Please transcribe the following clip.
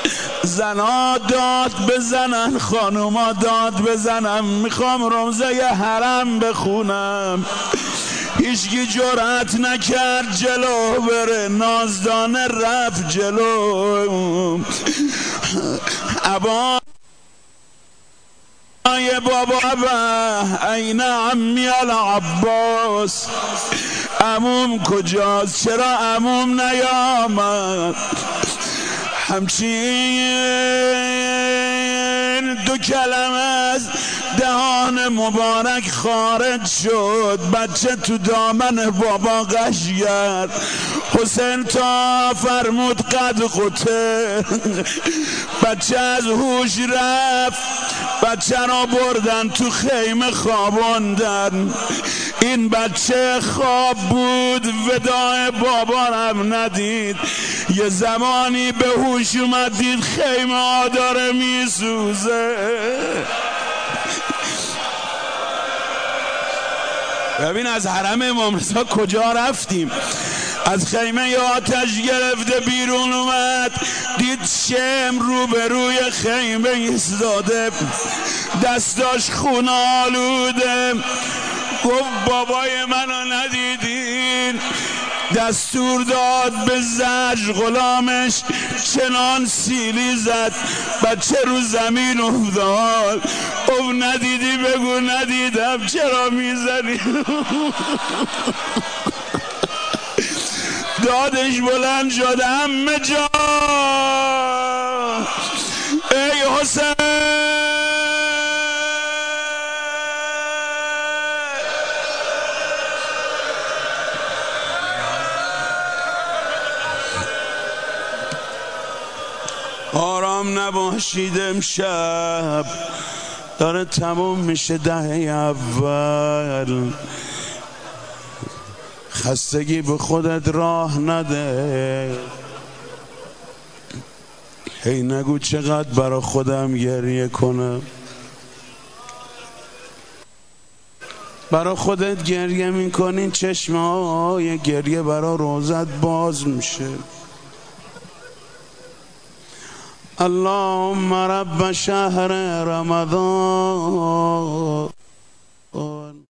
زنا داد بزنن، خانوما داد بزنم، میخوام روزه حرم بخونم. هیچکی جرأت نکرد جلو بره، نازدانه رفت جلو. ابا ای بابا این عمی العباس، عموم کجاست؟ چرا عموم نیامد؟ همچین دو کلمه از دهان مبارک خارج شد. بچه تو دامن بابا غش کرد. حسین تا فرمود قد قطع، بچه از هوش رفت. بچه را بردن تو خیمه خواباندن. این بچه خواب بود، وداع بابا هم ندید. یه زمانی به هوش اومد، دید خیمه ها داره میسوزه. ببین از حرم امام رضا کجا رفتیم. از خیمه یا آتش گرفته بیرون اومد، دید شم روبروی خیمه ایستاده، دستاش خون آلوده. گفت بابای منو ندیدین؟ دستور داد به زجر، غلامش چنان سیلی زد بچه رو زمین افتاد. او ندیدی بگو ندیدم، چرا میزنی؟ دادش بلند شد، عمه جان ای حسین. آرام نباشید، امشب داره تموم میشه دهه اول. خستگی به خودت راه نده. هی نگو چقدر برا خودم گریه کنم. برا خودت گریه میکنین، چشمه های گریه برا روزت باز میشه. اللهم رب شهر رمضان